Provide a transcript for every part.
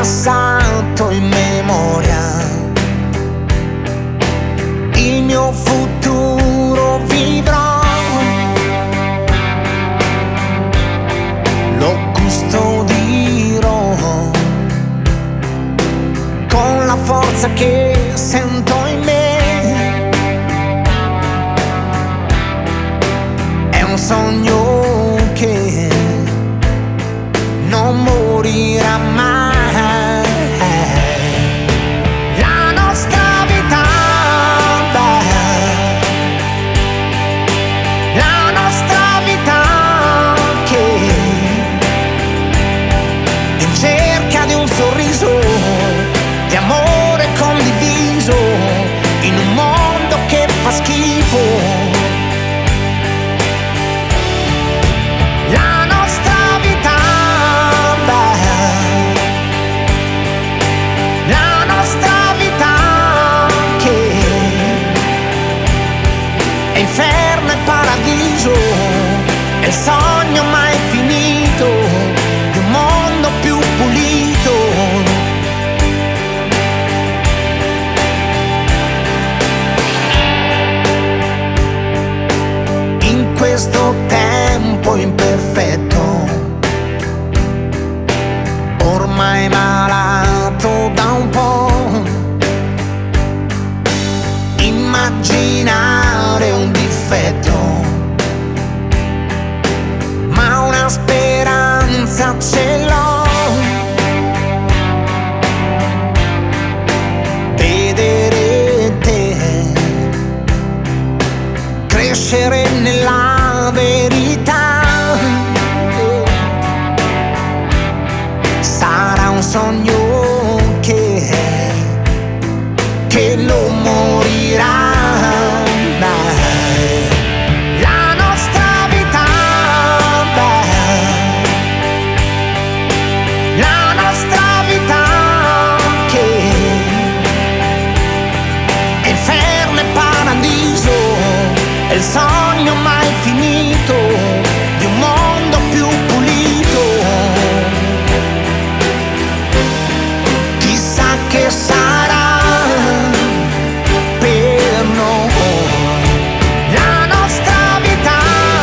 passato in memoria, il mio futuro vivrò, lo custodirò con la forza che sento in me. È un sogno che non morirà mai. La nostra vita, la nostra vita che è in cerca di un sorriso, di amore condiviso, in un mondo che fa schifo. Inferno e paradiso, è il sogno mai finito di un mondo più pulito. In questo tempo imperfetto, ormai malato da un po', immaginare un difetto, ma una speranza ce l'ho. Vedere te crescere nella verità, sarà un sogno che non morirà. È il sogno mai finito di un mondo più pulito. Chissà che sarà per noi la nostra vita,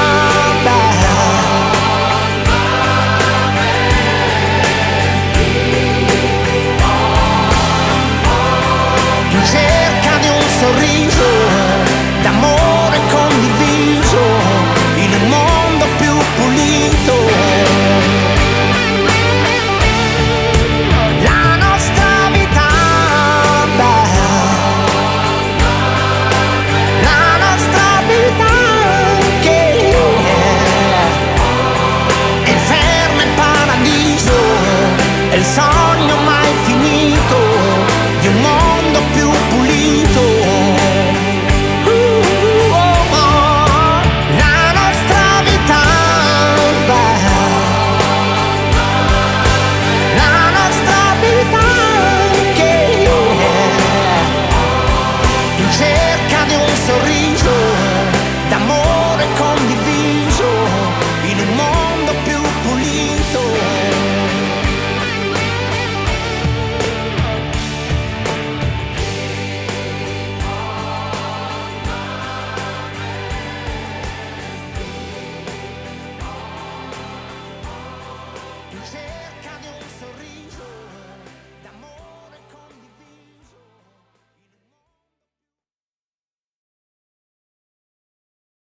in cerca di un sorriso, d'amore condiviso, in un mondo più pulito. La nostra vita, la nostra vita che è inferno e paradiso, è il sogno mai finito di un mondo più pulito. Cerca di un sorriso, d'amore condiviso, in un mondo più pulito. You say